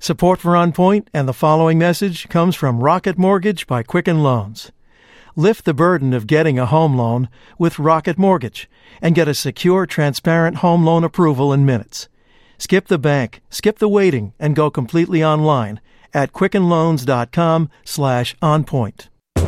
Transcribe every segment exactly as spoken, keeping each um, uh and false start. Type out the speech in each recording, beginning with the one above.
Support for On Point and the following message comes from Rocket Mortgage by Quicken Loans. Lift the burden of getting a home loan with Rocket Mortgage and get a secure, transparent home loan approval in minutes. Skip the bank, skip the waiting, and go completely online at quickenloans.com slash onpoint.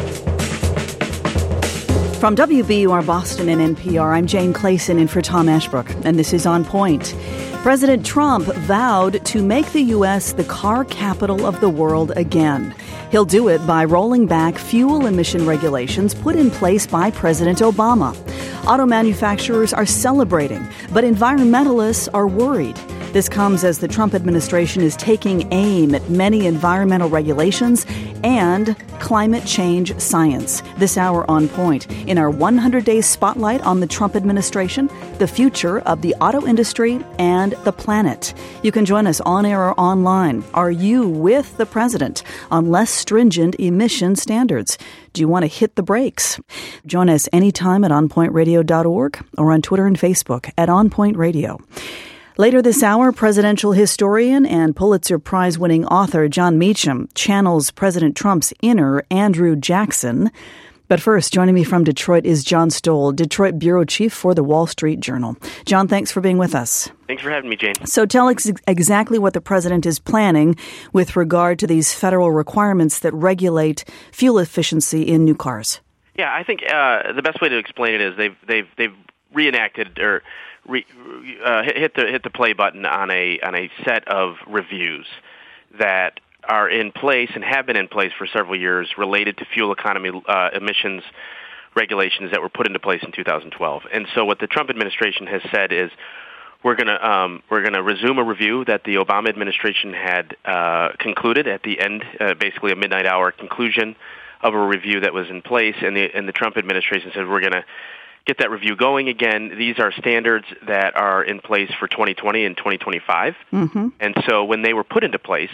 From W B U R Boston and N P R, I'm Jane Clayson in for Tom Ashbrook, and this is On Point. President Trump vowed to make the U S the car capital of the world again. He'll do it by rolling back fuel emission regulations put in place by President Obama. Auto manufacturers are celebrating, but environmentalists are worried. This comes as the Trump administration is taking aim at many environmental regulations and climate change science. This hour On Point, in our one hundred days spotlight on the Trump administration, the future of the auto industry, and the planet. You can join us on air or online. Are you with the president on less stringent emission standards? Do you want to hit the brakes? Join us anytime at on point radio dot org or on Twitter and Facebook at On Point Radio. Later this hour, presidential historian and Pulitzer Prize-winning author Jon Meacham channels President Trump's inner Andrew Jackson. But first, joining me from Detroit is John Stoll, Detroit bureau chief for the Wall Street Journal. John, thanks for being with us. Thanks for having me, Jane. So tell us ex- exactly what the president is planning with regard to these federal requirements that regulate fuel efficiency in new cars. Yeah, I think uh, the best way to explain it is they've they've they've reenacted or Re, uh, hit the hit the play button on a on a set of reviews that are in place and have been in place for several years related to fuel economy uh, emissions regulations that were put into place in two thousand twelve. And so what the Trump administration has said is we're going to um, we're going to resume a review that the Obama administration had uh, concluded at the end, uh, basically a midnight hour conclusion of a review that was in place, and the and the Trump administration said we're going to get that review going again. These are standards that are in place for twenty twenty and twenty twenty-five. Mm-hmm. And so when they were put into place,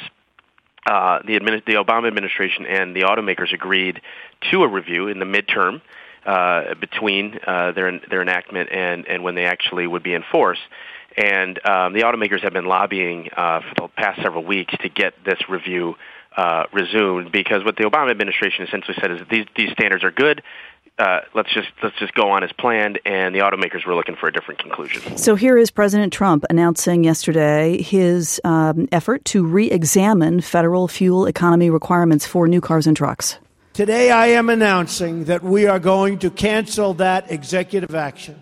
uh, the, admin- the Obama administration and the automakers agreed to a review in the midterm uh, between uh, their their enactment and, and when they actually would be enforced. And um, the automakers have been lobbying uh, for the past several weeks to get this review uh, resumed, because what the Obama administration essentially said is that these, these standards are good. Uh, let's just let's just go on as planned, and the automakers were looking for a different conclusion. So here is President Trump announcing yesterday his um, effort to re-examine federal fuel economy requirements for new cars and trucks. Today I am announcing that we are going to cancel that executive action.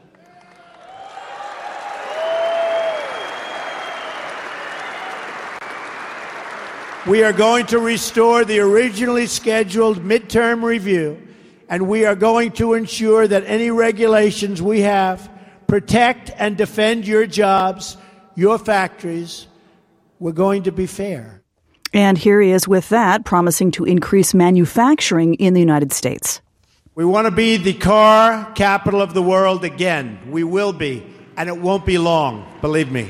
We are going to restore the originally scheduled midterm review, and we are going to ensure that any regulations we have protect and defend your jobs, your factories. We're going to be fair. And here he is with that, promising to increase manufacturing in the United States. We want to be the car capital of the world again. We will be, and it won't be long, believe me.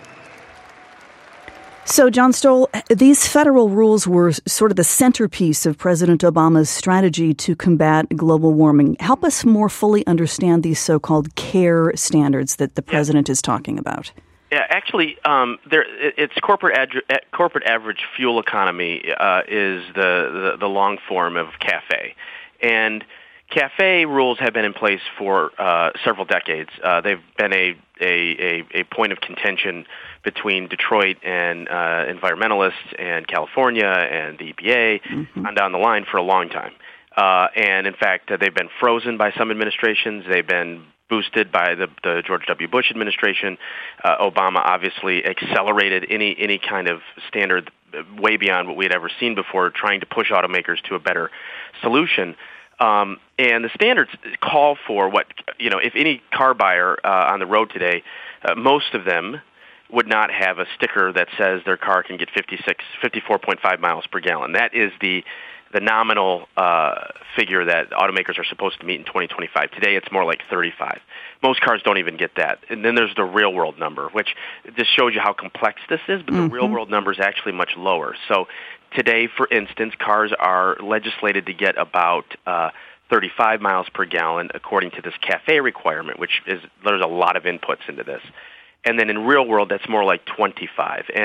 So, John Stoll, these federal rules were sort of the centerpiece of President Obama's strategy to combat global warming. Help us more fully understand these so-called CARE standards that the president yeah. is talking about. Yeah, actually, um, there it's corporate ad- corporate average fuel economy uh, is the, the the long form of CAFE, and CAFE rules have been in place for uh, several decades. Uh, they've been a, a, a, a point of contention between Detroit and uh, environmentalists and California and the E P A mm-hmm. on down the line for a long time. Uh, and in fact, uh, they've been frozen by some administrations. They've been boosted by the, the George W. Bush administration. Uh, Obama obviously accelerated any any kind of standard way beyond what we had ever seen before, trying to push automakers to a better solution. Um, and the standards call for what, you know, if any car buyer uh, on the road today, uh, most of them would not have a sticker that says their car can get fifty-six, fifty-four point five miles per gallon. That is the the nominal uh, figure that automakers are supposed to meet in twenty twenty-five. Today, it's more like thirty-five. Most cars don't even get that. And then there's the real-world number, which just shows you how complex this is, but mm-hmm. the real-world number is actually much lower. So today, for instance, cars are legislated to get about uh, thirty-five miles per gallon according to this CAFE requirement, which is there's a lot of inputs into this. And then in real world, that's more like twenty-five. And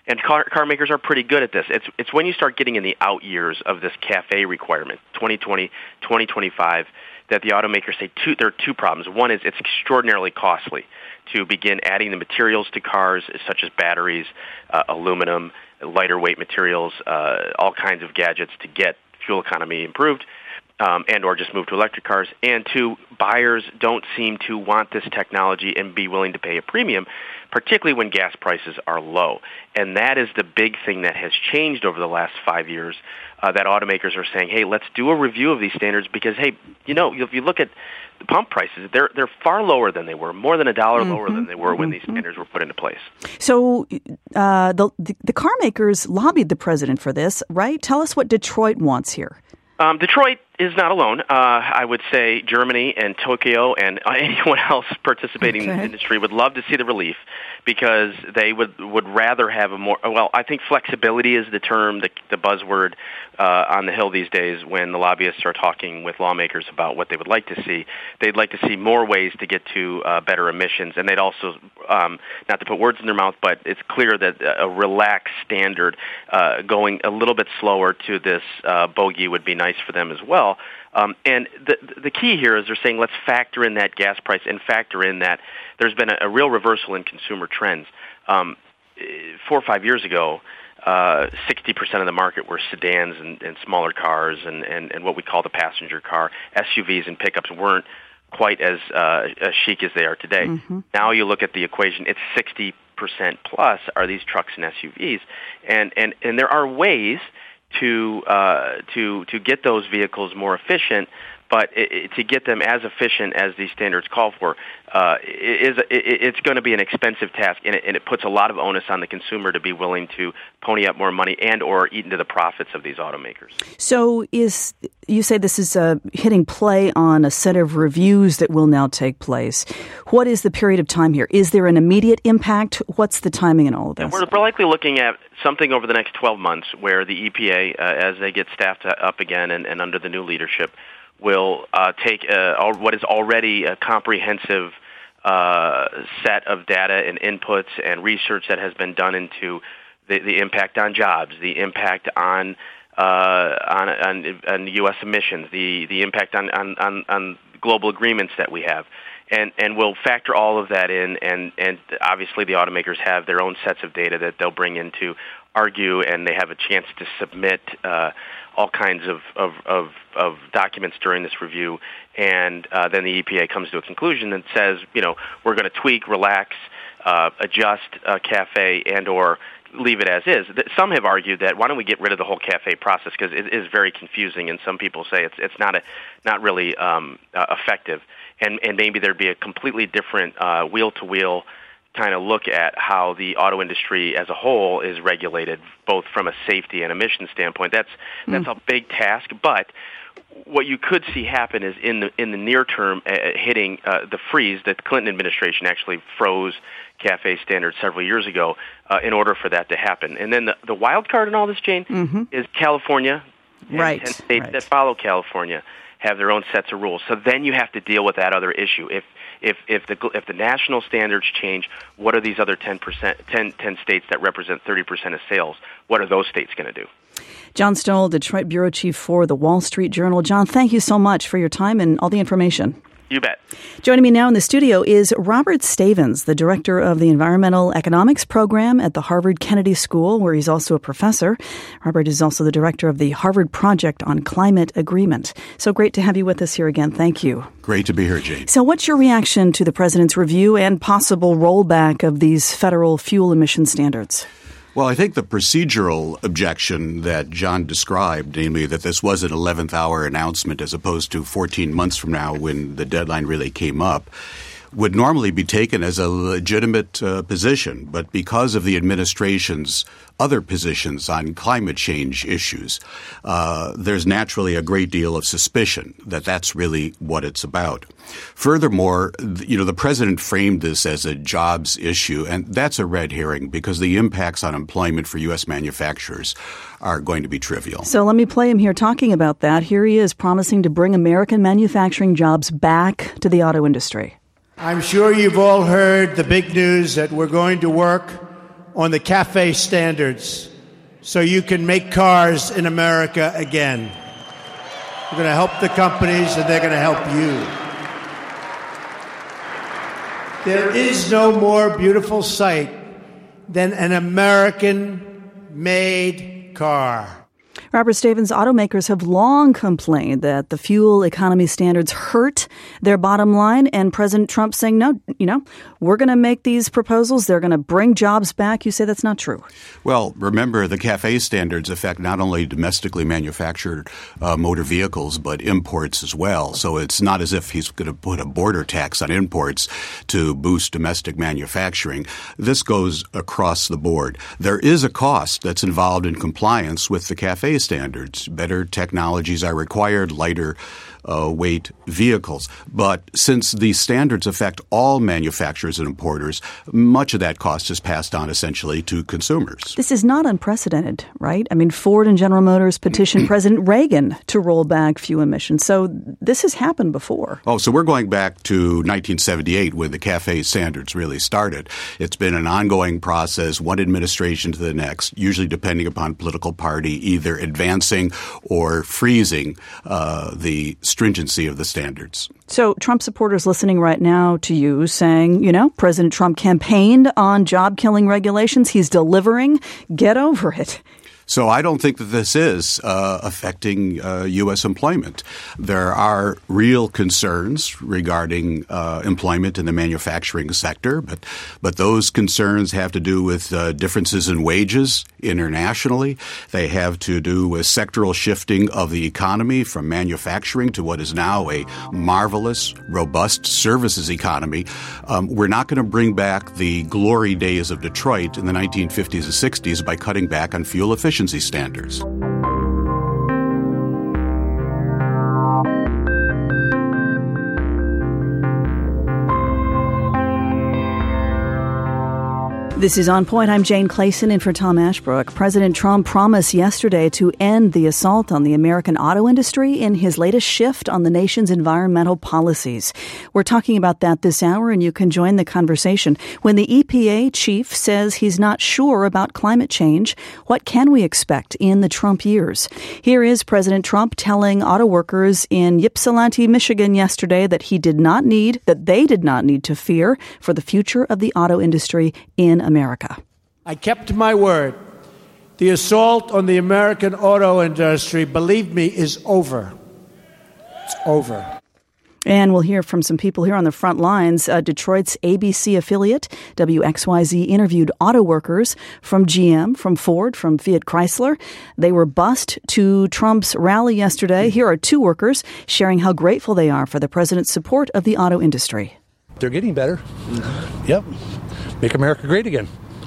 And car, car makers are pretty good at this. It's it's when you start getting in the out years of this CAFE requirement, twenty twenty, twenty twenty-five, that the automakers say two, there are two problems. One is it's extraordinarily costly to begin adding the materials to cars, such as batteries, uh, aluminum, lighter weight materials, uh, all kinds of gadgets to get fuel economy improved. Um, and or just move to electric cars. And two, buyers don't seem to want this technology and be willing to pay a premium, particularly when gas prices are low. And that is the big thing that has changed over the last five years, uh, that automakers are saying, hey, let's do a review of these standards because, hey, you know, if you look at the pump prices, they're they're far lower than they were, more than a dollar mm-hmm. lower than they were when mm-hmm. these standards were put into place. So uh, the, the the car makers lobbied the president for this, right? Tell us what Detroit wants here. Um, Detroit is not alone. Uh, I would say Germany and Tokyo and uh, anyone else participating okay. in the industry would love to see the relief because they would, would rather have a more, well, I think flexibility is the term, the, the buzzword uh, on the Hill these days when the lobbyists are talking with lawmakers about what they would like to see. They'd like to see more ways to get to uh, better emissions, and they'd also, um, not to put words in their mouth, but it's clear that a relaxed standard uh, going a little bit slower to this uh, bogey would be nice for them as well. Um, and the the key here is they're saying let's factor in that gas price and factor in that there's been a, a real reversal in consumer trends. Um, four or five years ago, uh, sixty percent of the market were sedans and, and smaller cars and, and, and what we call the passenger car. S U Vs and pickups weren't quite as, uh, as chic as they are today. Mm-hmm. Now you look at the equation, it's sixty percent plus are these trucks and S U Vs. And, and, and there are ways to uh, to to get those vehicles more efficient, but it, it, to get them as efficient as these standards call for, uh, is it, it's going to be an expensive task, and it, and it puts a lot of onus on the consumer to be willing to pony up more money and or eat into the profits of these automakers. So is you say this is uh, hitting play on a set of reviews that will now take place. What is the period of time here? Is there an immediate impact? What's the timing in all of this? We're, we're likely looking at something over the next twelve months where the E P A, uh, as they get staffed up again and, and under the new leadership, will uh, take uh, what is already a comprehensive uh, set of data and inputs and research that has been done into the, the impact on jobs, the impact on uh, on, on, on U S emissions, the, the impact on, on, on, on global agreements that we have. And and we'll factor all of that in, and, and obviously the automakers have their own sets of data that they'll bring in to argue, and they have a chance to submit uh, all kinds of, of, of, of documents during this review, and uh, then the E P A comes to a conclusion and says, you know, we're going to tweak, relax, uh, adjust uh, CAFE, and or leave it as is. Some have argued that why don't we get rid of the whole CAFE process because it is very confusing, and some people say it's it's not a not really um, uh, effective. And, and maybe there'd be a completely different uh, wheel-to-wheel kind of look at how the auto industry as a whole is regulated, both from a safety and emission standpoint. That's that's mm. a big task. But what you could see happen is in the in the near term, uh, hitting uh, the freeze that the Clinton administration actually froze CAFE standards several years ago uh, in order for that to happen. And then the, the wild card in all this, Jane, mm-hmm. is California and right. ten states right. that follow California have their own sets of rules. So then you have to deal with that other issue. If if if the if the national standards change, what are these other ten percent, ten, ten states that represent thirty percent of sales? What are those states going to do? John Stoll, Detroit bureau chief for the Wall Street Journal. John, thank you so much for your time and all the information. You bet. Joining me now in the studio is Robert Stavins, the director of the Environmental Economics program at the Harvard Kennedy School, where he's also a professor. Robert is also the director of the Harvard Project on Climate Agreement. So great to have you with us here again. Thank you. Great to be here, Jane. So what's your reaction to the president's review and possible rollback of these federal fuel emission standards? Well, I think the procedural objection that John described, namely that this was an eleventh hour announcement as opposed to fourteen months from now when the deadline really came up, would normally be taken as a legitimate uh, position. But because of the administration's other positions on climate change issues, uh, there's naturally a great deal of suspicion that that's really what it's about. Furthermore, you know, the president framed this as a jobs issue, and that's a red herring because the impacts on employment for U S manufacturers are going to be trivial. So let me play him here talking about that. Here he is promising to bring American manufacturing jobs back to the auto industry. I'm sure you've all heard the big news that we're going to work on the CAFE standards so you can make cars in America again. We're going to help the companies, and they're going to help you. There is no more beautiful sight than an American-made car. Robert Stevens, automakers have long complained that the fuel economy standards hurt their bottom line, and President Trump saying, no, you know, we're going to make these proposals. They're going to bring jobs back. You say that's not true. Well, remember, the CAFE standards affect not only domestically manufactured uh, motor vehicles, but imports as well. So it's not as if he's going to put a border tax on imports to boost domestic manufacturing. This goes across the board. There is a cost that's involved in compliance with the CAFE standards. Better technologies are required, lighter uh, weight vehicles. But since these standards affect all manufacturers and importers, much of that cost is passed on essentially to consumers. This is not unprecedented, right? I mean, Ford and General Motors petitioned President Reagan to roll back fuel emissions. So this has happened before. Oh, so we're going back to nineteen seventy-eight when the CAFE standards really started. It's been an ongoing process, one administration to the next, usually depending upon political party, either advancing or freezing uh, the stringency of the standards. So Trump supporters listening right now to you saying, you know, President Trump campaigned on job-killing regulations. He's delivering. Get over it. So I don't think that this is uh, affecting uh, U S employment. There are real concerns regarding uh, employment in the manufacturing sector, but but those concerns have to do with uh, differences in wages internationally. They have to do with sectoral shifting of the economy from manufacturing to what is now a marvelous, robust services economy. Um, we're not going to bring back the glory days of Detroit in the nineteen fifties and sixties by cutting back on fuel efficiency standards. This is On Point. I'm Jane Clayson in for Tom Ashbrook. President Trump promised yesterday to end the assault on the American auto industry in his latest shift on the nation's environmental policies. We're talking about that this hour, and you can join the conversation. When the E P A chief says he's not sure about climate change, what can we expect in the Trump years? Here is President Trump telling auto workers in Ypsilanti, Michigan yesterday that he did not need, that they did not need to fear for the future of the auto industry in America. I kept my word. The assault on the American auto industry, believe me, is over. It's over. And we'll hear from some people here on the front lines. Uh, Detroit's A B C affiliate, W X Y Z, interviewed auto workers from G M, from Ford, from Fiat Chrysler. They were bused to Trump's rally yesterday. Here are two workers sharing how grateful they are for the president's support of the auto industry. They're getting better. Mm-hmm. Yep. Make America great again.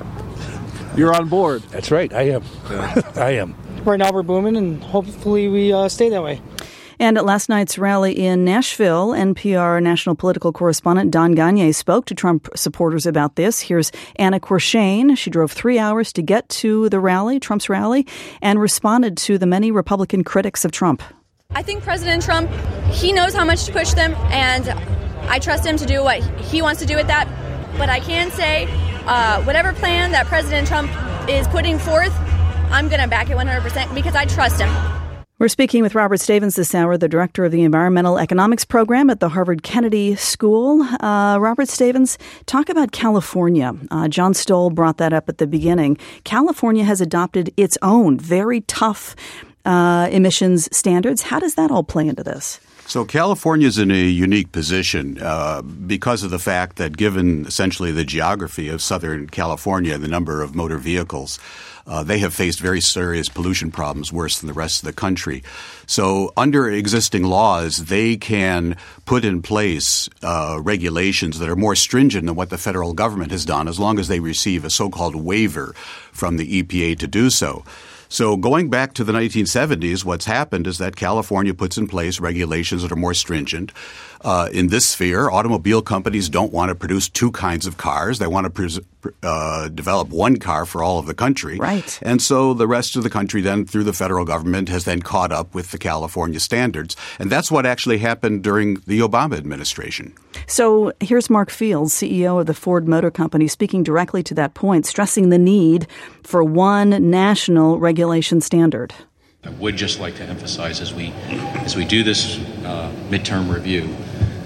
You're on board. That's right. I am. Yeah. I am. Right now we're booming, and hopefully we uh, stay that way. And at last night's rally in Nashville, N P R national political correspondent Don Gagné spoke to Trump supporters about this. Here's Anna Corshane. She drove three hours to get to the rally, Trump's rally, and responded to the many Republican critics of Trump. I think President Trump, he knows how much to push them, and I trust him to do what he wants to do with that. But I can say, uh, whatever plan that President Trump is putting forth, I'm going to back it one hundred percent because I trust him. We're speaking with Robert Stevens this hour, the director of the Environmental Economics Program at the Harvard Kennedy School. Uh, Robert Stevens, talk about California. Uh, John Stoll brought that up at the beginning. California has adopted its own very tough uh, emissions standards. How does that all play into this? So California is in a unique position uh, because of the fact that given essentially the geography of Southern California, the number of motor vehicles, uh, they have faced very serious pollution problems worse than the rest of the country. So under existing laws, they can put in place uh, regulations that are more stringent than what the federal government has done as long as they receive a so-called waiver from the E P A to do so. So going back to the nineteen seventies, what's happened is that California puts in place regulations that are more stringent. Uh, in this sphere, automobile companies don't want to produce two kinds of cars. They want to pres- uh, develop one car for all of the country. Right. And so the rest of the country then, through the federal government, has then caught up with the California standards. And that's what actually happened during the Obama administration. So here's Mark Fields, C E O of the Ford Motor Company, speaking directly to that point, stressing the need for one national regulation standard. I would just like to emphasize as we as we do this uh, midterm review,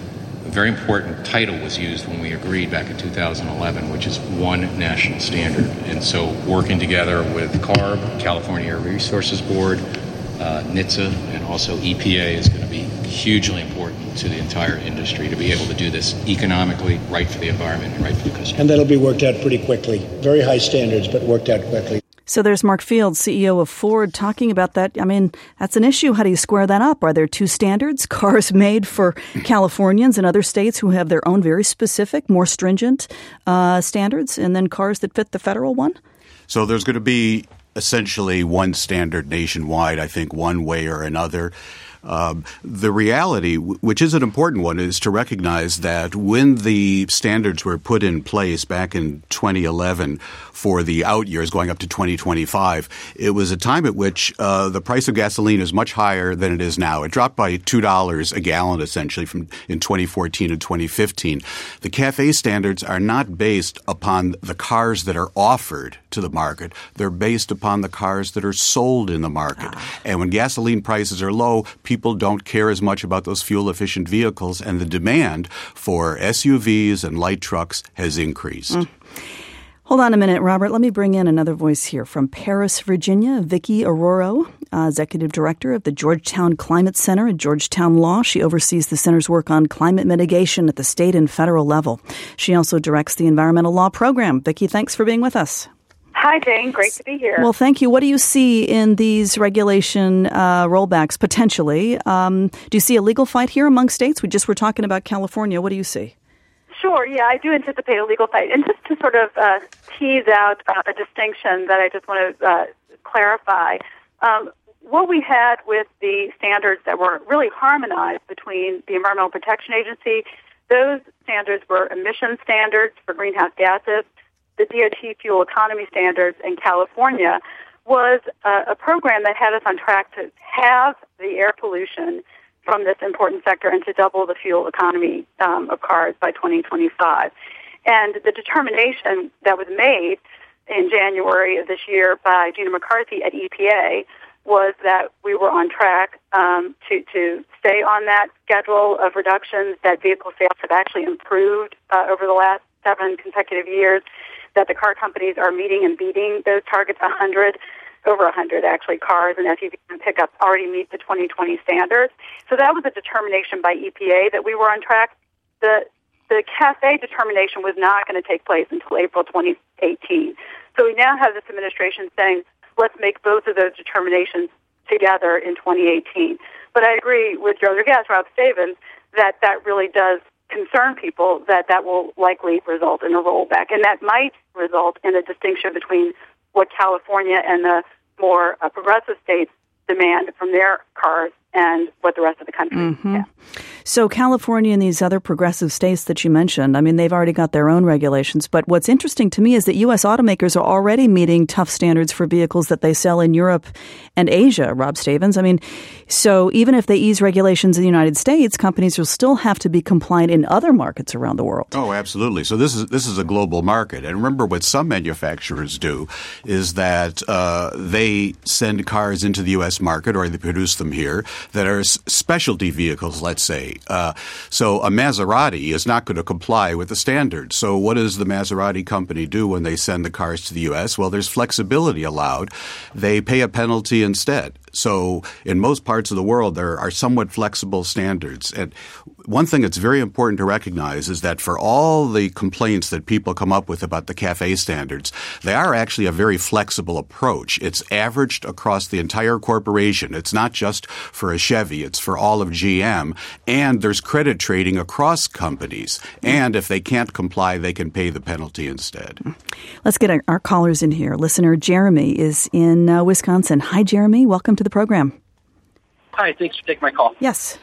a very important title was used when we agreed back in two thousand eleven, which is one national standard. And so working together with CARB, California Air Resources Board, uh, N H T S A, and also E P A is going to be hugely important to the entire industry to be able to do this economically, right for the environment and right for the customer. And that'll be worked out pretty quickly. Very high standards, but worked out quickly. So there's Mark Fields, C E O of Ford, talking about that. I mean, that's an issue. How do you square that up? Are there two standards, cars made for Californians and other states who have their own very specific, more stringent uh, standards, and then cars that fit the federal one? So there's going to be essentially one standard nationwide, I think, one way or another. Um, the reality, which is an important one, is to recognize that when the standards were put in place back in twenty eleven for the out years going up to twenty twenty-five, it was a time at which uh, the price of gasoline is much higher than it is now. It dropped by two dollars a gallon, essentially, from in twenty fourteen and twenty fifteen. The CAFE standards are not based upon the cars that are offered to the market. They're based upon the cars that are sold in the market. Ah. And when gasoline prices are low, people don't care as much about those fuel-efficient vehicles, and the demand for S U Vs and light trucks has increased. Mm. Hold on a minute, Robert. Let me bring in another voice here from Paris, Virginia. Vicki Aroro, uh, Executive Director of the Georgetown Climate Center at Georgetown Law. She oversees the center's work on climate mitigation at the state and federal level. She also directs the Environmental Law Program. Vicki, thanks for being with us. Hi, Jane. Great to be here. Well, thank you. What do you see in these regulation uh, rollbacks, potentially? Um, do you see a legal fight here among states? We just were talking about California. What do you see? Sure. Yeah, I do anticipate a legal fight. And just to sort of uh, tease out uh, a distinction that I just want to uh, clarify, um, what we had with the standards that were really harmonized between the Environmental Protection Agency, those standards were emission standards for greenhouse gases, the D O T fuel economy standards in California, was uh, a program that had us on track to have the air pollution from this important sector and to double the fuel economy um, of cars by twenty twenty-five. And the determination that was made in January of this year by Gina McCarthy at E P A was that we were on track um, to, to stay on that schedule of reductions, that vehicle sales have actually improved uh, over the last seven consecutive years, that the car companies are meeting and beating those targets. one hundred, over one hundred actually, cars and S U Vs and pickups already meet the twenty twenty standards. So that was a determination by E P A that we were on track. The the CAFE determination was not going to take place until April twenty eighteen. So we now have this administration saying, let's make both of those determinations together in twenty eighteen. But I agree with your other guest, Rob Stavins, that that really does concern people, that that will likely result in a rollback. And that might result in a distinction between what California and the more uh, progressive states demand from their cars and what the rest of the country mm-hmm. has. So California and these other progressive states that you mentioned, I mean, they've already got their own regulations. But what's interesting to me is that U S automakers are already meeting tough standards for vehicles that they sell in Europe and Asia, Rob Stavins. I mean, so even if they ease regulations in the United States, companies will still have to be compliant in other markets around the world. Oh, absolutely. So this is this is a global market. And remember, what some manufacturers do is that uh, they send cars into the U S market, or they produce them here, that are specialty vehicles, let's say. Uh, so a Maserati is not going to comply with the standards. So what does the Maserati company do when they send the cars to the U S? Well, there's flexibility allowed. They pay a penalty instead. So in most parts of the world, there are somewhat flexible standards. And one thing that's very important to recognize is that for all the complaints that people come up with about the CAFE standards, they are actually a very flexible approach. It's averaged across the entire corporation. It's not just for a Chevy. It's for all of G M. And there's credit trading across companies. And if they can't comply, they can pay the penalty instead. Let's get our, our callers in here. Listener Jeremy is in uh, Wisconsin. Hi, Jeremy. Welcome to the program. Hi. Thanks for taking my call. Yes.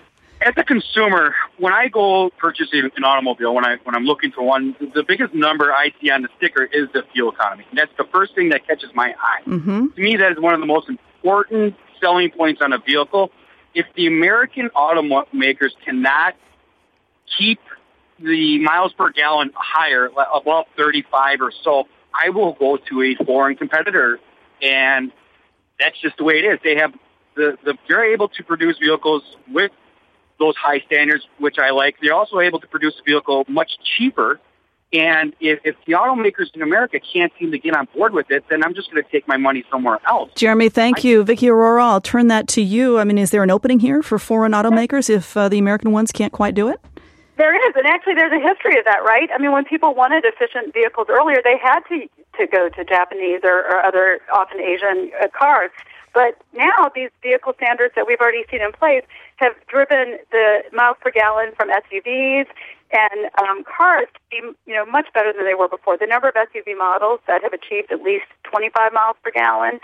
as a consumer, when I go purchase an automobile, when I when I'm looking for one, the biggest number I see on the sticker is the fuel economy. And that's the first thing that catches my eye. Mm-hmm. To me, that is one of the most important selling points on a vehicle. If the American automakers cannot keep the miles per gallon higher, above thirty-five or so, I will go to a foreign competitor, and that's just the way it is. They have the, the they're able to produce vehicles with those high standards, which I like. They're also able to produce a vehicle much cheaper. And if, if the automakers in America can't seem to get on board with it, then I'm just going to take my money somewhere else. Jeremy, thank I, you. Vicki Aurora, I'll turn that to you. I mean, is there an opening here for foreign automakers if uh, the American ones can't quite do it? There is, and actually there's a history of that, right? I mean, when people wanted efficient vehicles earlier, they had to to go to Japanese or, or other, often Asian uh, cars. But now these vehicle standards that we've already seen in place have driven the miles per gallon from S U Vs and um, cars to be, you know, much better than they were before. The number of S U V models that have achieved at least twenty-five miles per gallon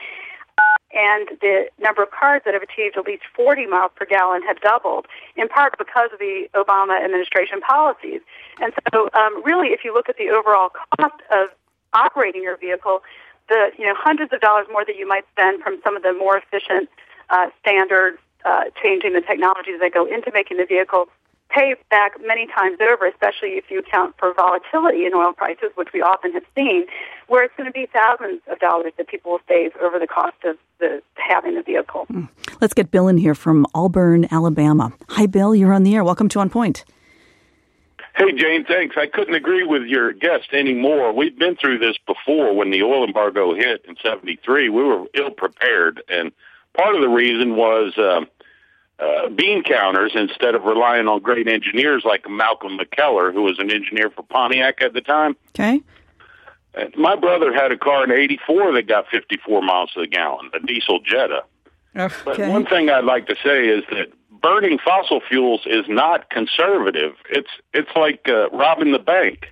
and the number of cars that have achieved at least forty miles per gallon have doubled, in part because of the Obama administration policies. And so um, really, if you look at the overall cost of operating your vehicle, the you know hundreds of dollars more that you might spend from some of the more efficient uh, standards, uh, changing the technologies that go into making the vehicle, pay back many times over, especially if you account for volatility in oil prices, which we often have seen, where it's going to be thousands of dollars that people will save over the cost of the having the vehicle. Let's get Bill in here from Auburn, Alabama. Hi, Bill. You're on the air. Welcome to On Point. Hey, Jane, thanks. I couldn't agree with your guest anymore. We've been through this before when the oil embargo hit in seventy-three. We were ill-prepared, and part of the reason was uh, uh, bean counters instead of relying on great engineers like Malcolm McKellar, who was an engineer for Pontiac at the time. Okay. Uh, my brother had a car in eighty-four that got fifty-four miles to the gallon, a diesel Jetta. Okay. But one thing I'd like to say is that burning fossil fuels is not conservative. It's it's like uh, robbing the bank.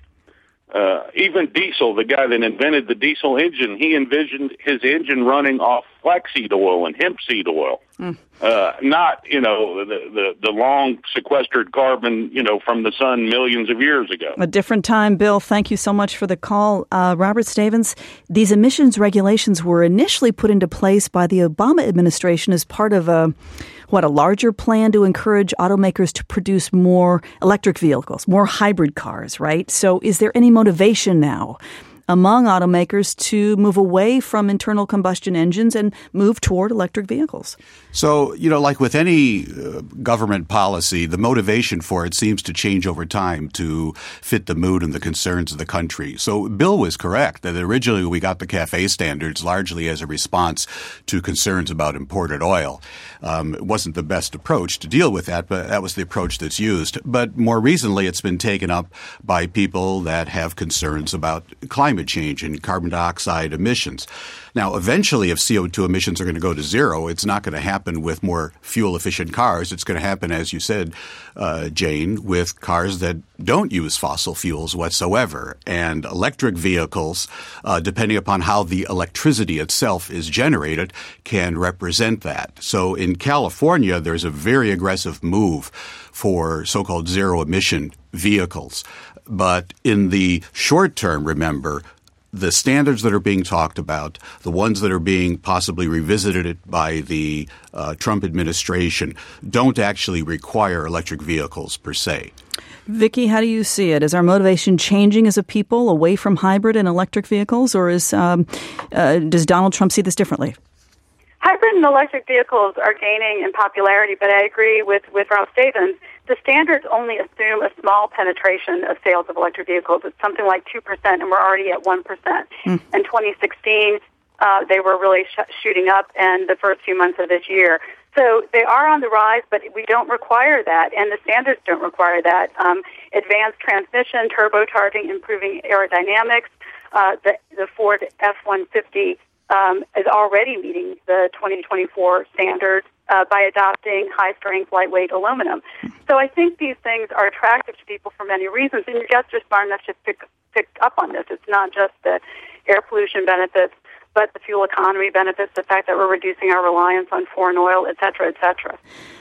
Uh, even diesel, the guy that invented the diesel engine, he envisioned his engine running off flaxseed oil and hemp seed oil, mm. uh, not, you know, the, the, the long sequestered carbon, you know, from the sun millions of years ago. A different time, Bill. Thank you so much for the call. Uh, Robert Stavins, these emissions regulations were initially put into place by the Obama administration as part of a What, a larger plan to encourage automakers to produce more electric vehicles, more hybrid cars, right? So is there any motivation now among automakers to move away from internal combustion engines and move toward electric vehicles? So, you know, like with any uh, government policy, the motivation for it seems to change over time to fit the mood and the concerns of the country. So Bill was correct that originally we got the CAFE standards largely as a response to concerns about imported oil. Um, it wasn't the best approach to deal with that, but that was the approach that's used. But more recently, it's been taken up by people that have concerns about climate change and carbon dioxide emissions. Now, eventually, if C O two emissions are going to go to zero, it's not going to happen with more fuel-efficient cars. It's going to happen, as you said, uh, Jane, with cars that don't use fossil fuels whatsoever. And electric vehicles, uh, depending upon how the electricity itself is generated, can represent that. So in California, there's a very aggressive move for so-called zero-emission vehicles. But in the short term, remember, the standards that are being talked about, the ones that are being possibly revisited by the uh, Trump administration, don't actually require electric vehicles per se. Vicki, how do you see it? Is our motivation changing as a people away from hybrid and electric vehicles, or is um, uh, does Donald Trump see this differently? Hybrid and electric vehicles are gaining in popularity, but I agree with, with Rob Stavins. The standards only assume a small penetration of sales of electric vehicles. It's something like two percent, and we're already at one percent. Mm. In twenty sixteen, uh, they were really sh- shooting up in the first few months of this year. So they are on the rise, but we don't require that, and the standards don't require that. Um, advanced transmission, turbocharging, improving aerodynamics, uh, the, the Ford F one fifty um, is already meeting the twenty twenty-four standards uh, by adopting high-strength, lightweight aluminum. So I think these things are attractive to people for many reasons, and your guest just smart enough to pick, pick up on this. It's not just the air pollution benefits, but the fuel economy benefits, the fact that we're reducing our reliance on foreign oil, et cetera, et cetera.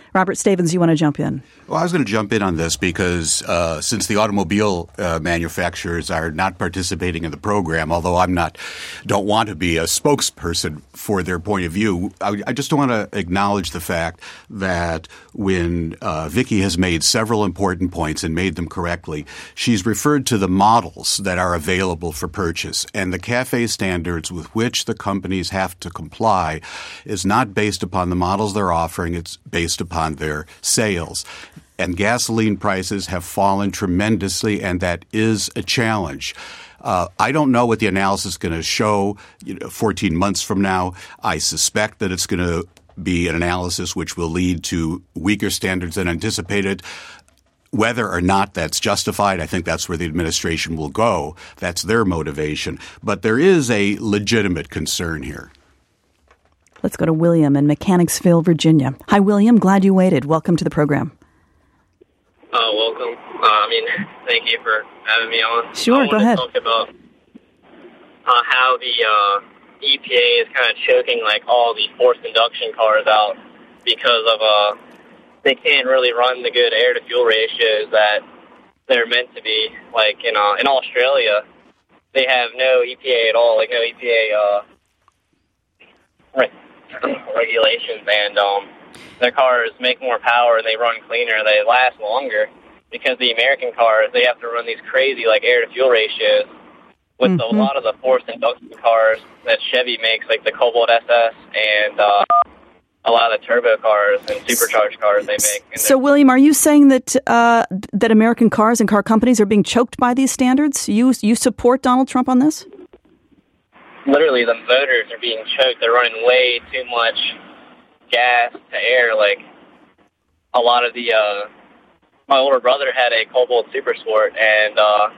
Robert Stavens, you want to jump in? Well, I was going to jump in on this because uh, since the automobile uh, manufacturers are not participating in the program, although I'm not, don't want to be a spokesperson for their point of view, I, I just want to acknowledge the fact that when uh, Vicki has made several important points and made them correctly, she's referred to the models that are available for purchase, and the CAFE standards with which the companies have to comply is not based upon the models they're offering. It's based upon their sales. And gasoline prices have fallen tremendously, and that is a challenge. Uh, I don't know what the analysis is going to show you know, fourteen months from now. I suspect that it's going to be an analysis which will lead to weaker standards than anticipated. Whether or not that's justified, I think that's where the administration will go. That's their motivation. But there is a legitimate concern here. Let's go to William in Mechanicsville, Virginia. Hi, William. Glad you waited. Welcome to the program. Uh, welcome. Uh, I mean, thank you for having me on. Sure, I go ahead. I want to talk about uh, how the uh, E P A is kind of choking like all the forced induction cars out because of uh, they can't really run the good air-to-fuel ratios that they're meant to be. Like in uh, in Australia, they have no E P A at all, like no E P A uh, re- regulations, and um. Their cars make more power, they run cleaner, they last longer, because the American cars, they have to run these crazy like air-to-fuel ratios with mm-hmm. a lot of the forced induction cars that Chevy makes, like the Cobalt S S and uh, a lot of the turbo cars and supercharged cars they make. And so, William, are you saying that uh, that American cars and car companies are being choked by these standards? You you support Donald Trump on this? Literally, the motors are being choked. They're running way too much gas to air. Like a lot of the uh my older brother had a Cobalt Super Sport, and uh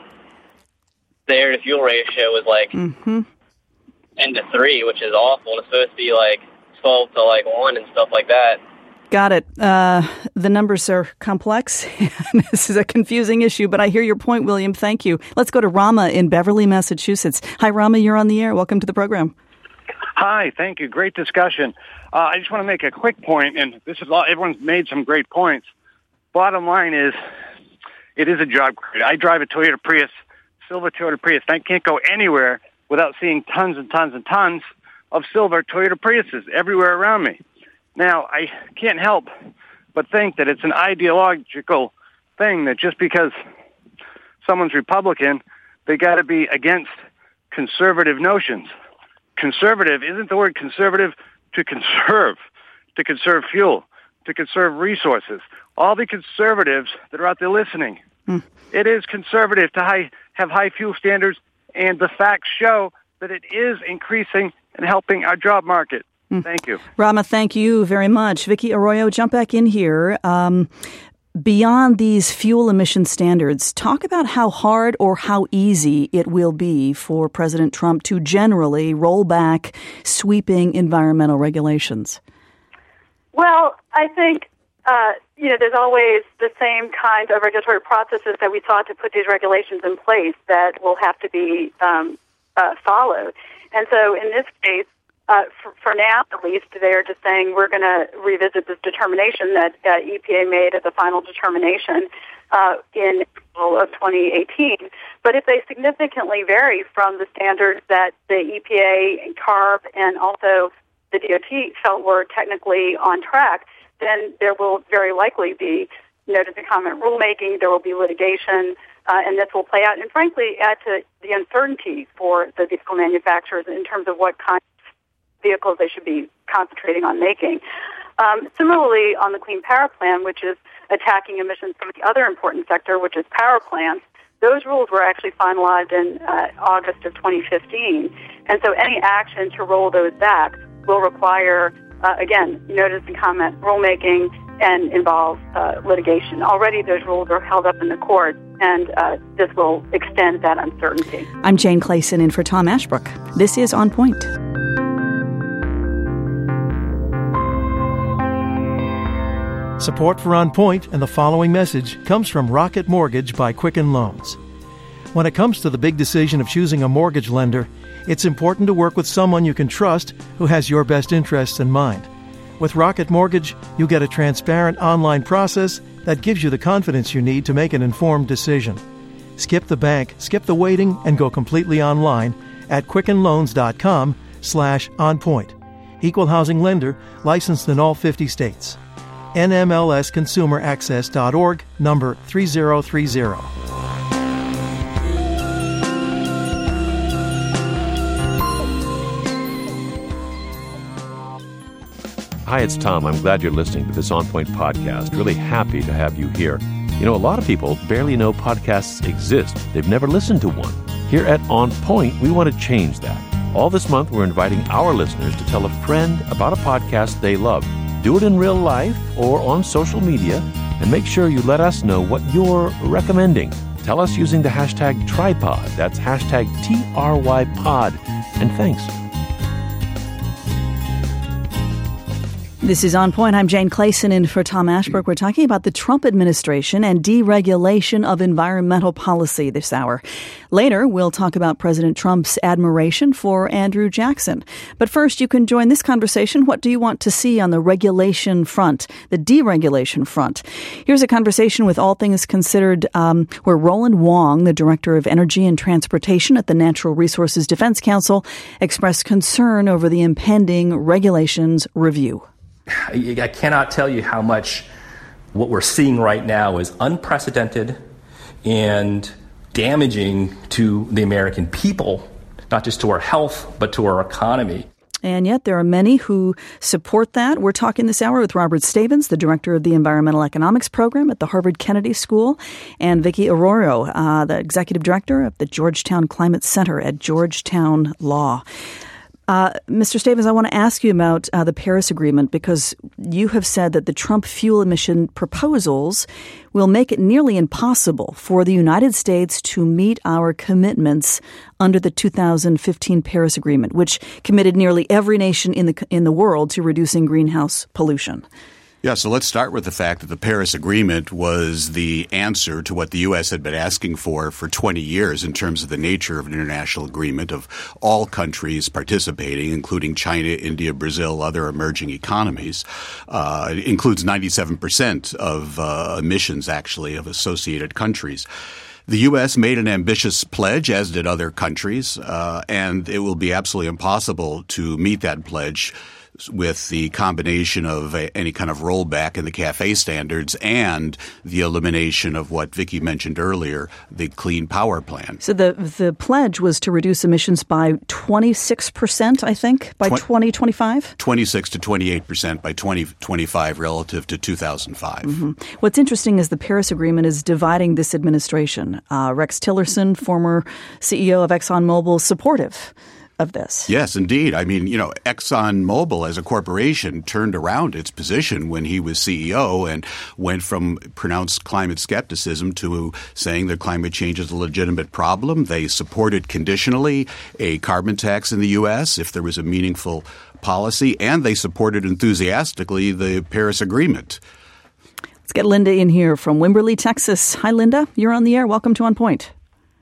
the air to fuel ratio was like mm-hmm. ten to three, which is awful. It's supposed to be like twelve to like one and stuff like that. Got it. Uh the numbers are complex. This is a confusing issue, but I hear your point, William. Thank you. Let's go to Rama in Beverly, Massachusetts. Hi, Rama, you're on the air. Welcome to the program. Hi, thank you. Great discussion. Uh, I just want to make a quick point, and this is all, everyone's made some great points. Bottom line is, it is a job creator. I drive a Toyota Prius, silver Toyota Prius, and I can't go anywhere without seeing tons and tons and tons of silver Toyota Priuses everywhere around me. Now, I can't help but think that it's an ideological thing that just because someone's Republican, they got to be against conservative notions. Conservative isn't the word conservative to conserve, to conserve fuel, to conserve resources. All the conservatives that are out there listening, mm. it is conservative to high, have high fuel standards, and the facts show that it is increasing and helping our job market. Mm. Thank you. Rama, thank you very much. Vicki Arroyo, jump back in here. Um, Beyond these fuel emission standards, talk about how hard or how easy it will be for President Trump to generally roll back sweeping environmental regulations. Well, I think, uh, you know, there's always the same kind of regulatory processes that we sought to put these regulations in place that will have to be um, uh, followed. And so in this case, Uh, for, for now, at least, they're just saying we're going to revisit this determination that uh, E P A made as a final determination uh, in April of twenty eighteen. But if they significantly vary from the standards that the E P A, CARB, and also the D O T felt were technically on track, then there will very likely be notice and comment rulemaking, there will be litigation, uh, and this will play out. And frankly, add to the uncertainty for the vehicle manufacturers in terms of what kind vehicles they should be concentrating on making. Um, similarly, on the Clean Power Plan, which is attacking emissions from the other important sector, which is power plants, those rules were actually finalized in uh, August of twenty fifteen. And so any action to roll those back will require, uh, again, notice and comment rulemaking and involve uh, litigation. Already those rules are held up in the courts, and uh, this will extend that uncertainty. I'm Jane Clayson in for Tom Ashbrook. This is On Point. Support for On Point and the following message comes from Rocket Mortgage by Quicken Loans. When it comes to the big decision of choosing a mortgage lender, it's important to work with someone you can trust who has your best interests in mind. With Rocket Mortgage, you get a transparent online process that gives you the confidence you need to make an informed decision. Skip the bank, skip the waiting, and go completely online at quickenloans.com slash onpoint. Equal housing lender, licensed in all fifty states. N M L S consumer access dot org, number three zero three zero. Hi, it's Tom. I'm glad you're listening to this On Point podcast. Really happy to have you here. You know, a lot of people barely know podcasts exist. They've never listened to one. Here at On Point, we want to change that. All this month, we're inviting our listeners to tell a friend about a podcast they love. Do it in real life or on social media, and make sure you let us know what you're recommending. Tell us using the hashtag tripod. That's hashtag T R Y pod. And thanks. This is On Point. I'm Jane Clayson in for Tom Ashbrook. We're talking about the Trump administration and deregulation of environmental policy this hour. Later, we'll talk about President Trump's admiration for Andrew Jackson. But first, you can join this conversation. What do you want to see on the regulation front, the deregulation front? Here's a conversation with All Things Considered, um, where Roland Wong, the Director of Energy and Transportation at the Natural Resources Defense Council, expressed concern over the impending regulations review. I cannot tell you how much what we're seeing right now is unprecedented and damaging to the American people, not just to our health, but to our economy. And yet there are many who support that. We're talking this hour with Robert Stavins, the director of the Environmental Economics Program at the Harvard Kennedy School, and Vicky Arroyo, uh, the executive director of the Georgetown Climate Center at Georgetown Law. Uh, Mister Stavins, I want to ask you about uh, the Paris Agreement, because you have said that the Trump fuel emission proposals will make it nearly impossible for the United States to meet our commitments under the two thousand fifteen Paris Agreement, which committed nearly every nation in the in the world to reducing greenhouse pollution. Yeah, so let's start with the fact that the Paris Agreement was the answer to what the U S had been asking for for twenty years in terms of the nature of an international agreement of all countries participating, including China, India, Brazil, other emerging economies. Uh, it includes ninety-seven percent of uh, emissions, actually, of associated countries. The U S made an ambitious pledge, as did other countries, uh, and it will be absolutely impossible to meet that pledge with the combination of a, any kind of rollback in the CAFE standards and the elimination of what Vicky mentioned earlier, the Clean Power Plan. So the the pledge was to reduce emissions by twenty-six percent, I think, by twenty twenty-five? twenty-six to twenty-eight percent by twenty twenty-five relative to two thousand five. Mm-hmm. What's interesting is the Paris Agreement is dividing this administration. Uh, Rex Tillerson, former C E O of ExxonMobil, supportive of this. Yes, indeed. I mean, you know, ExxonMobil as a corporation turned around its position when he was C E O and went from pronounced climate skepticism to saying that climate change is a legitimate problem. They supported conditionally a carbon tax in the U S if there was a meaningful policy, and they supported enthusiastically the Paris Agreement. Let's get Linda in here from Wimberley, Texas. Hi, Linda. You're on the air. Welcome to On Point.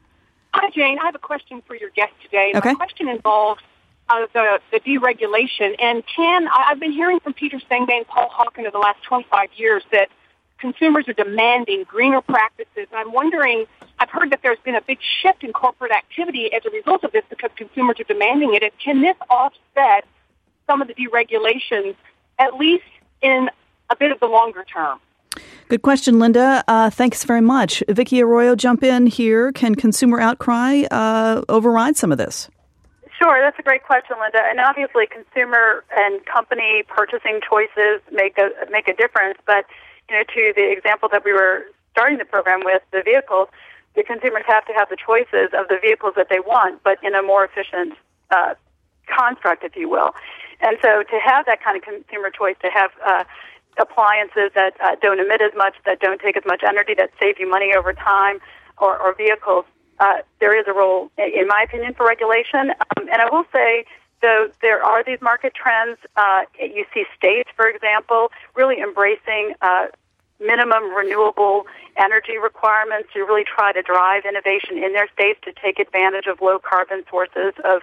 Hi, Jane. I have a question for your guest today. Okay. My question involves uh, the, the deregulation. And can I, I've been hearing from Peter Senge and Paul Hawken over the last twenty-five years that consumers are demanding greener practices. And I'm wondering, I've heard that there's been a big shift in corporate activity as a result of this because consumers are demanding it. And can this offset some of the deregulations, at least in a bit of the longer term? Good question, Linda. Uh, thanks very much. Vicky Arroyo, jump in here. Can consumer outcry uh, override some of this? Sure, that's a great question, Linda. And obviously, consumer and company purchasing choices make a make a difference. But you know, to the example that we were starting the program with, the vehicles, the consumers have to have the choices of the vehicles that they want, but in a more efficient uh, construct, if you will. And so, to have that kind of consumer choice, to have uh, appliances that uh, don't emit as much, that don't take as much energy, that save you money over time, or, or vehicles, uh, there is a role, in my opinion, for regulation. Um, and I will say, though, there are these market trends. Uh, you see states, for example, really embracing uh, minimum renewable energy requirements to really try to drive innovation in their states to take advantage of low carbon sources of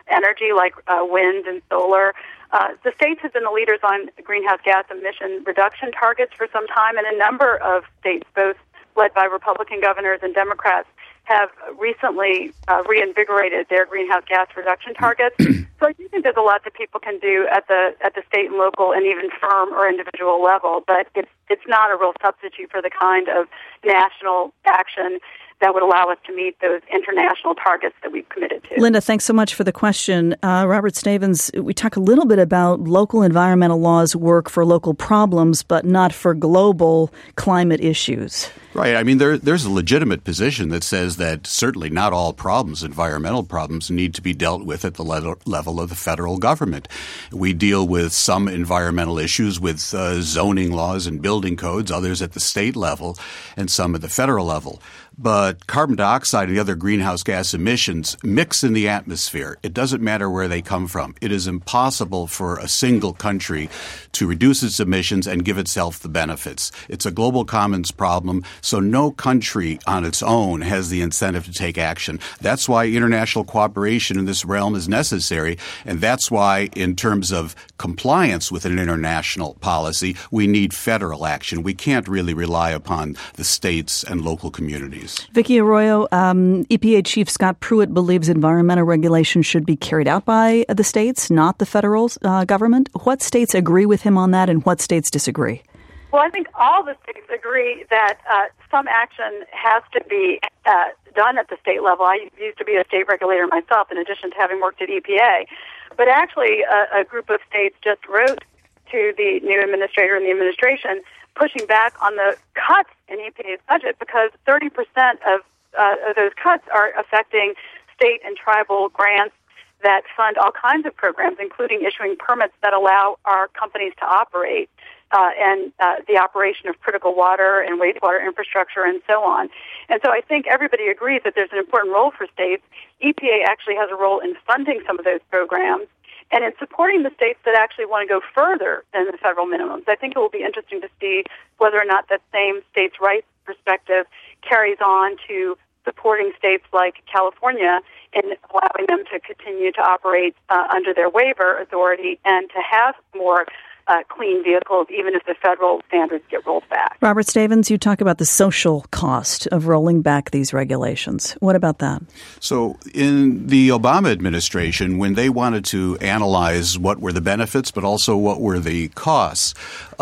energy like uh, wind and solar. Uh, the states have been the leaders on greenhouse gas emission reduction targets for some time, and a number of states, both led by Republican governors and Democrats, have recently uh, reinvigorated their greenhouse gas reduction targets. So I do think there's a lot that people can do at the at the state and local and even firm or individual level, but it's it's not a real substitute for the kind of national action that would allow us to meet those international targets that we've committed to. Linda, thanks so much for the question. Uh, Robert Stavens, we talk a little bit about local environmental laws work for local problems, but not for global climate issues. Right. I mean, there, there's a legitimate position that says that certainly not all problems, environmental problems, need to be dealt with at the le- level of the federal government. We deal with some environmental issues with uh, zoning laws and building codes, others at the state level, and some at the federal level. But carbon dioxide and the other greenhouse gas emissions mix in the atmosphere. It doesn't matter where they come from. It is impossible for a single country to reduce its emissions and give itself the benefits. It's a global commons problem, so no country on its own has the incentive to take action. That's why international cooperation in this realm is necessary, and that's why in terms of compliance with an international policy, we need federal action. We can't really rely upon the states and local communities. Vicky Arroyo, um, E P A Chief Scott Pruitt believes environmental regulation should be carried out by the states, not the federal uh, government. What states agree with him on that, and what states disagree? Well, I think all the states agree that uh, some action has to be uh, done at the state level. I used to be a state regulator myself, in addition to having worked at E P A. But actually, a, a group of states just wrote to the new administrator and the administration pushing back on the cuts in E P A's budget because thirty percent of, uh, of those cuts are affecting state and tribal grants that fund all kinds of programs, including issuing permits that allow our companies to operate uh, and uh, the operation of critical water and wastewater infrastructure and so on. And so I think everybody agrees that there's an important role for states. E P A actually has a role in funding some of those programs and in supporting the states that actually want to go further than the federal minimums. I think it will be interesting to see whether or not that same states' rights perspective carries on to supporting states like California in allowing them to continue to operate uh, under their waiver authority and to have more uh, clean vehicles, even if the federal standards get rolled back. Robert Stavens, you talk about the social cost of rolling back these regulations. What about that? So in the Obama administration, when they wanted to analyze what were the benefits, but also what were the costs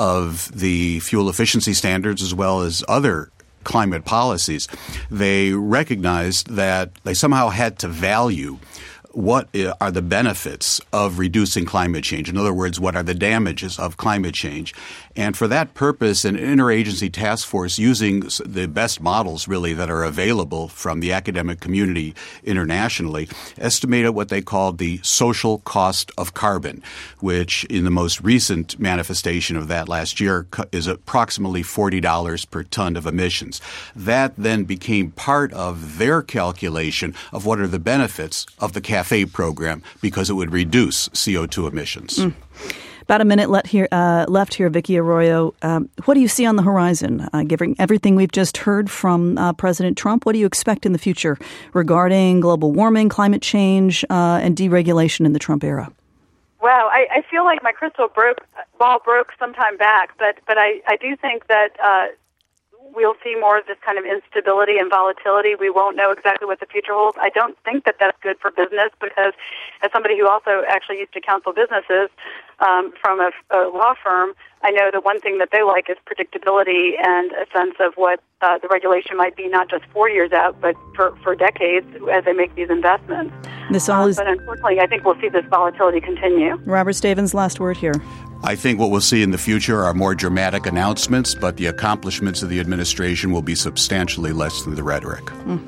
of the fuel efficiency standards as well as other climate policies, they recognized that they somehow had to value what are the benefits of reducing climate change. In other words, what are the damages of climate change? And for that purpose, an interagency task force using the best models really that are available from the academic community internationally estimated what they called the social cost of carbon, which in the most recent manifestation of that last year is approximately forty dollars per ton of emissions. That then became part of their calculation of what are the benefits of the CAFE program because it would reduce C O two emissions. Mm. About a minute left here, uh, left here, Vicky Arroyo. Um, what do you see on the horizon? Uh, given everything we've just heard from uh, President Trump, what do you expect in the future regarding global warming, climate change, uh, and deregulation in the Trump era? Wow, I, I feel like my crystal broke, ball broke some time back, but but I, I do think that uh, we'll see more of this kind of instability and volatility. We won't know exactly what the future holds. I don't think that that's good for business because as somebody who also actually used to counsel businesses um, from a, a law firm, I know the one thing that they like is predictability and a sense of what uh, the regulation might be not just four years out, but for, for decades as they make these investments. This all is... Um, but unfortunately, I think we'll see this volatility continue. Robert Stavens, last word here. I think what we'll see in the future are more dramatic announcements, but the accomplishments of the administration will be substantially less than the rhetoric. Mm.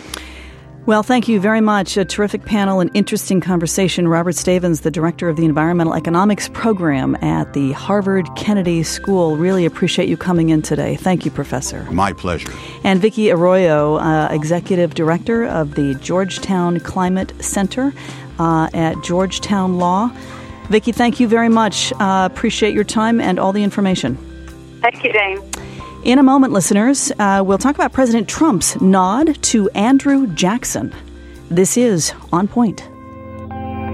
Well, thank you very much. A terrific panel and interesting conversation. Robert Stavens, the director of the Environmental Economics Program at the Harvard Kennedy School. Really appreciate you coming in today. Thank you, Professor. My pleasure. And Vicky Arroyo, uh, executive director of the Georgetown Climate Center uh, at Georgetown Law. Vicky, thank you very much. Uh, appreciate your time and all the information. Thank you, Jane. In a moment, listeners, uh, we'll talk about President Trump's nod to Andrew Jackson. This is On Point.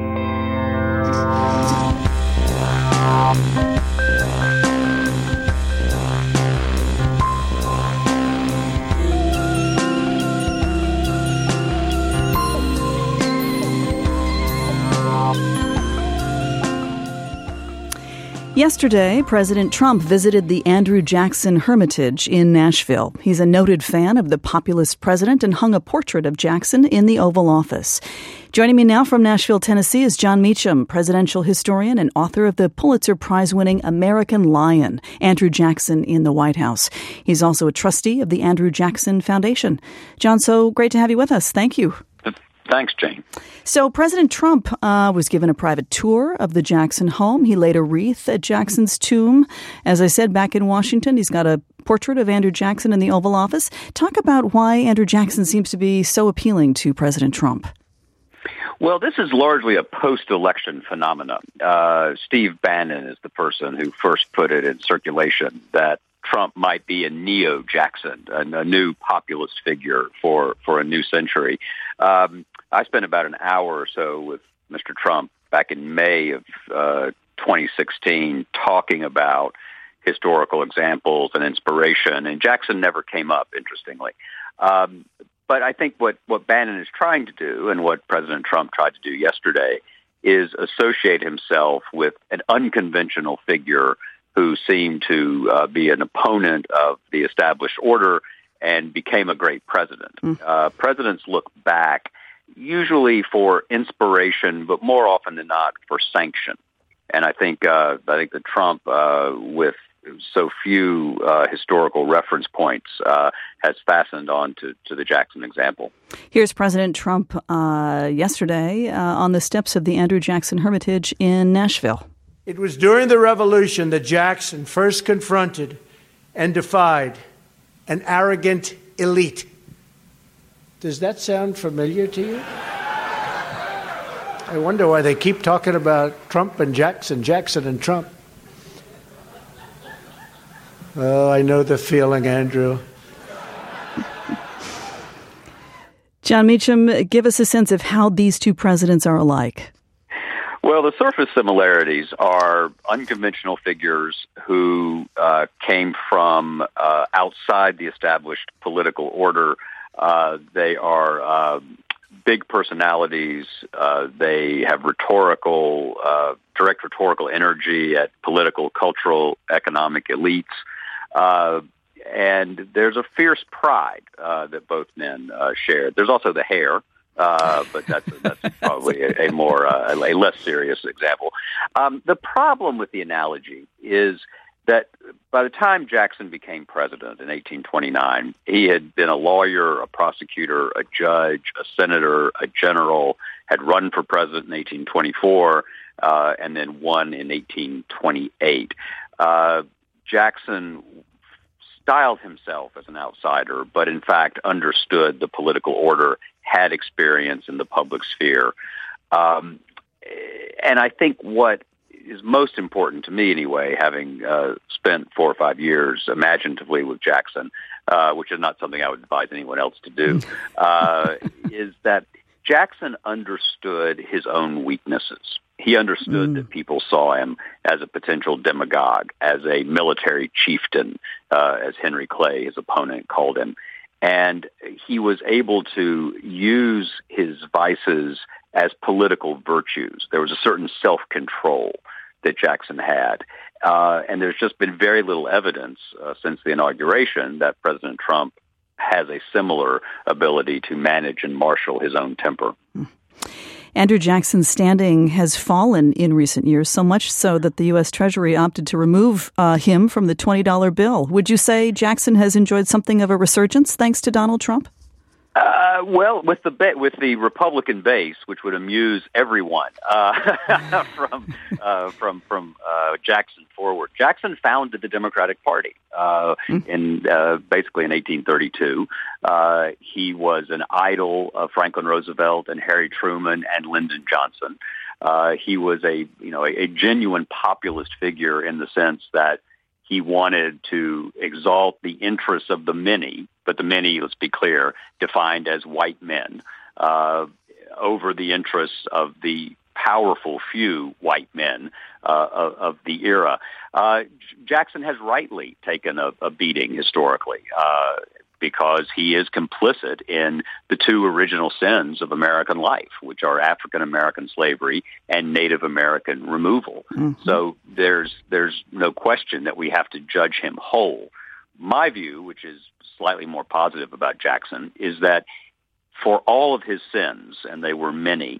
Yesterday, President Trump visited the Andrew Jackson Hermitage in Nashville. He's a noted fan of the populist president and hung a portrait of Jackson in the Oval Office. Joining me now from Nashville, Tennessee is Jon Meacham, presidential historian and author of the Pulitzer Prize-winning American Lion, Andrew Jackson in the White House. He's also a trustee of the Andrew Jackson Foundation. Jon, so great to have you with us. Thank you. Thanks, Jane. So President Trump uh, was given a private tour of the Jackson home. He laid a wreath at Jackson's tomb. As I said, back in Washington, he's got a portrait of Andrew Jackson in the Oval Office. Talk about why Andrew Jackson seems to be so appealing to President Trump. Well, this is largely a post-election phenomenon. Uh, Steve Bannon is the person who first put it in circulation that Trump might be a neo-Jackson, a, a new populist figure for, for a new century. Um, I spent about an hour or so with Mister Trump back in May of uh, twenty sixteen talking about historical examples and inspiration, and Jackson never came up, interestingly. Um, but I think what, what Bannon is trying to do, and what President Trump tried to do yesterday, is associate himself with an unconventional figure who seemed to uh, be an opponent of the established order and became a great president. Mm. Uh, presidents look back usually for inspiration, but more often than not for sanction. And I think uh, I think that Trump, uh, with so few uh, historical reference points, uh, has fastened on to, to the Jackson example. Here's President Trump uh, yesterday uh, on the steps of the Andrew Jackson Hermitage in Nashville. It was during the Revolution that Jackson first confronted and defied an arrogant elite. Does that sound familiar to you? I wonder why they keep talking about Trump and Jackson, Jackson and Trump. Oh, I know the feeling, Andrew. Jon Meacham, give us a sense of how these two presidents are alike. Well, the surface similarities are unconventional figures who uh, came from uh, outside the established political order. Uh, they are uh, big personalities. Uh, they have rhetorical, uh, direct rhetorical energy at political, cultural, economic elites. Uh, and there's a fierce pride uh, that both men uh, share. There's also the hair. Uh, but that's that's probably a, a more uh, a less serious example. Um, the problem with the analogy is that by the time Jackson became president in eighteen twenty-nine, he had been a lawyer, a prosecutor, a judge, a senator, a general, had run for president in eighteen twenty-four, uh, and then won in eighteen twenty-eight. Uh, Jackson styled himself as an outsider, but in fact understood the political order, had experience in the public sphere. Um, and I think what is most important to me anyway, having uh, spent four or five years imaginatively with Jackson, uh, which is not something I would advise anyone else to do, uh, is that Jackson understood his own weaknesses. He understood mm. that people saw him as a potential demagogue, as a military chieftain, uh, as Henry Clay, his opponent, called him. And he was able to use his vices as political virtues. There was a certain self-control that Jackson had. Uh, and there's just been very little evidence uh, since the inauguration that President Trump has a similar ability to manage and marshal his own temper. Andrew Jackson's standing has fallen in recent years, so much so that the U S. Treasury opted to remove uh, him from the twenty dollar bill. Would you say Jackson has enjoyed something of a resurgence thanks to Donald Trump? Uh, well, with the ba- with the Republican base, which would amuse everyone uh, from uh, from from uh, Jackson forward. Jackson founded the Democratic Party uh, mm-hmm. in uh, basically in eighteen thirty-two. Uh, he was an idol of Franklin Roosevelt and Harry Truman and Lyndon Johnson. Uh, he was a you know a, a genuine populist figure in the sense that he wanted to exalt the interests of the many, but the many, let's be clear, defined as white men, uh, over the interests of the powerful few white men uh, of, of the era. Uh, Jackson has rightly taken a, a beating historically. Uh, because he is complicit in the two original sins of American life, which are African American slavery and Native American removal. Mm-hmm. So there's there's no question that we have to judge him whole. My view, which is slightly more positive about Jackson, is that for all of his sins, and they were many,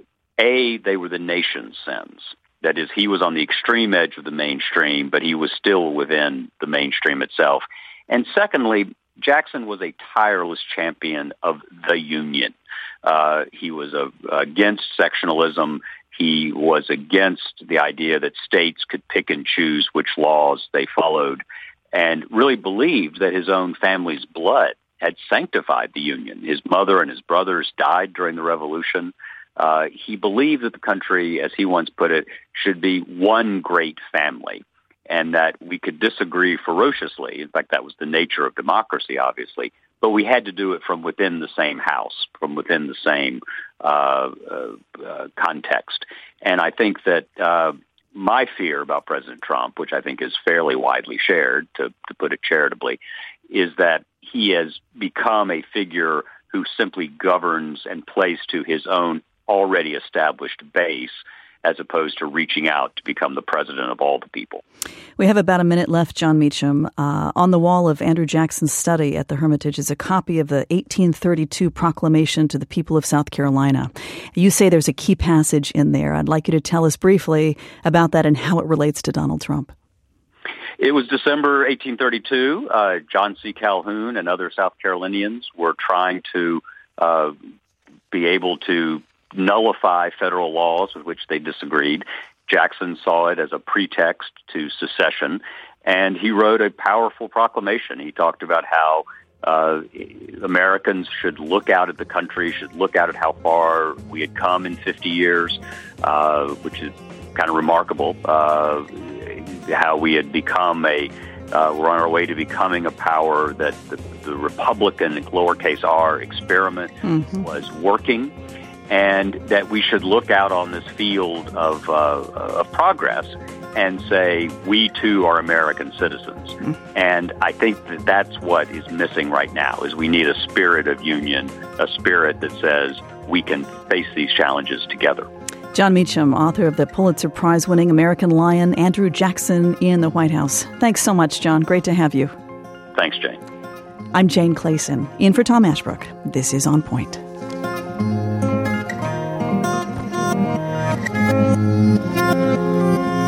A, they were the nation's sins. That is, he was on the extreme edge of the mainstream, but he was still within the mainstream itself. And secondly, Jackson was a tireless champion of the Union. Uh, he was a, against sectionalism. He was against the idea that states could pick and choose which laws they followed, and really believed that his own family's blood had sanctified the Union. His mother and his brothers died during the Revolution. Uh, he believed that the country, as he once put it, should be one great family, and that we could disagree ferociously. In fact, that was the nature of democracy, obviously, but we had to do it from within the same house, from within the same uh, uh, uh, context. And I think that uh, my fear about President Trump, which I think is fairly widely shared, to, to put it charitably, is that he has become a figure who simply governs and plays to his own already established base, as opposed to reaching out to become the president of all the people. We have about a minute left, Jon Meacham. Uh, on the wall of Andrew Jackson's study at the Hermitage is a copy of the eighteen thirty-two Proclamation to the People of South Carolina. You say there's a key passage in there. I'd like you to tell us briefly about that and how it relates to Donald Trump. It was December eighteen thirty-two. Uh, John C. Calhoun and other South Carolinians were trying to uh, be able to nullify federal laws with which they disagreed. Jackson saw it as a pretext to secession, and he wrote a powerful proclamation. He talked about how uh, Americans should look out at the country, should look out at how far we had come in fifty years, uh, which is kind of remarkable, uh, how we had become a, uh, we're on our way to becoming a power, that the, the Republican, lowercase r, experiment mm-hmm. was working, and that we should look out on this field of, uh, of progress and say, we too are American citizens. Mm-hmm. And I think that that's what is missing right now, is we need a spirit of union, a spirit that says we can face these challenges together. Jon Meacham, author of the Pulitzer Prize-winning American Lion, Andrew Jackson in the White House. Thanks so much, John. Great to have you. Thanks, Jane. I'm Jane Clayson, in for Tom Ashbrook. This is On Point. Thank you.